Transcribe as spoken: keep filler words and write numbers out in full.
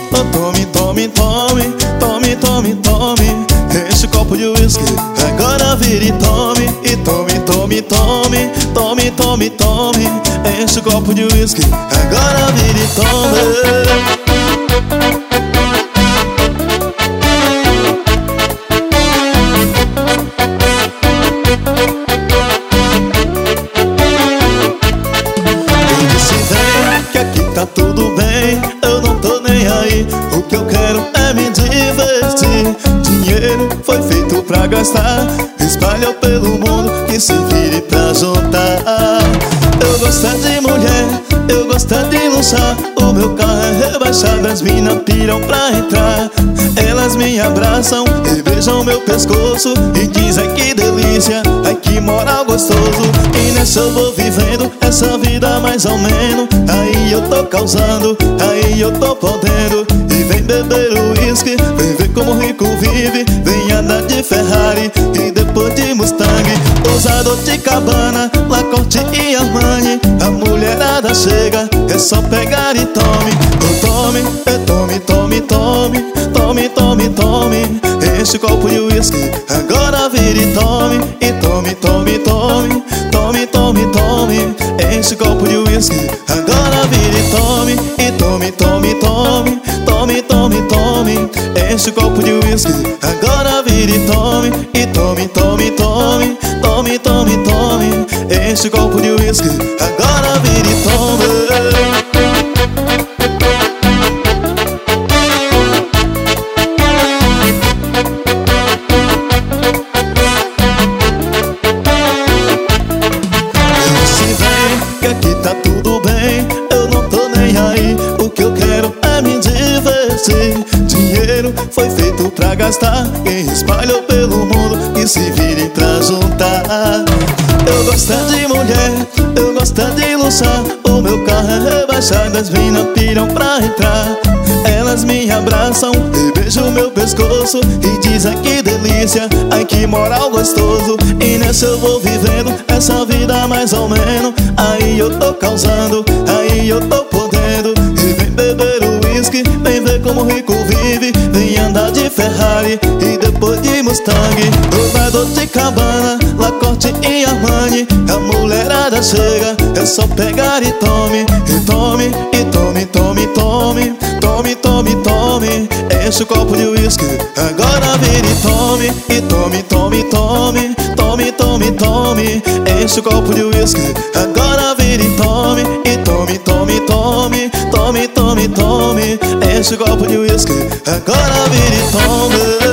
oh, tome, tome, tome, tome, tome, tome. Enche o copo de uísque, agora vira e tome. E tome, tome, tome, tome, tome, tome. Enche o copo de uísque, agora vira e tome. Tá tudo bem, eu não tô nem aí. O que eu quero é me divertir. Dinheiro foi feito pra gastar, espalha pelo mundo que se vire pra juntar. Eu gosto de mulher, eu gosto de luxar. O meu carro é rebaixado, as minas piram pra entrar. Elas me abraçam e beijam meu pescoço e dizem que delícia, ai que moral gostoso. E nessa eu vou vivendo essa vida mais ou menos. Aí eu tô causando, aí eu tô podendo. E vem beber o uísque, vem ver como o rico vive. Vem andar de Ferrari e depois de Mustang. Usado de Cabana, Lacoste e Armani. A mulherada chega, é só pegar e tome. Oh, tome, é tome, tome, tome. Tome, tome, tome. Enche o copo de uísque, agora vira e tome. E tome, tome, tome. Tome, tome, tome. Enche o copo de uísque, agora vira e tome. E tome, tome, tome. Tome, tome, tome. Enche o copo de uísque, agora vira e tome. E tome, tome, tome. Tome, tome, tome. Enche o copo de uísque, agora vira e tome. Aqui tá tudo bem, eu não tô nem aí. O que eu quero é me divertir. Dinheiro foi feito pra gastar, quem espalhou pelo mundo que se vire pra juntar. Eu gosto de mulher, eu gosto de luxar. O meu carro é rebaixado, as minas piram pra entrar. Elas me abraçam e beijam meu pescoço e dizem que delícia, ai que moral gostoso. E nessa eu vou vivendo essa vida mais ou menos. Aí eu tô causando, aí eu tô podendo. E vem beber o uísque, vem ver como o rico vive. Vem andar de Ferrari e depois de Mustang. Usado de Cabana, Lacoste e Armani. A mulherada chega, é só pegar e tome. E tome, e tome, tome, tome. Tome, tome, tome. Enche o copo de uísque, agora vira e tome. E tome, tome, tome. Tome, tome, tome. Enche o copo de uísque, agora vira e tome. E tome, tome, tome. Tome, tome, tome. Enche o copo de uísque, agora vira e tome.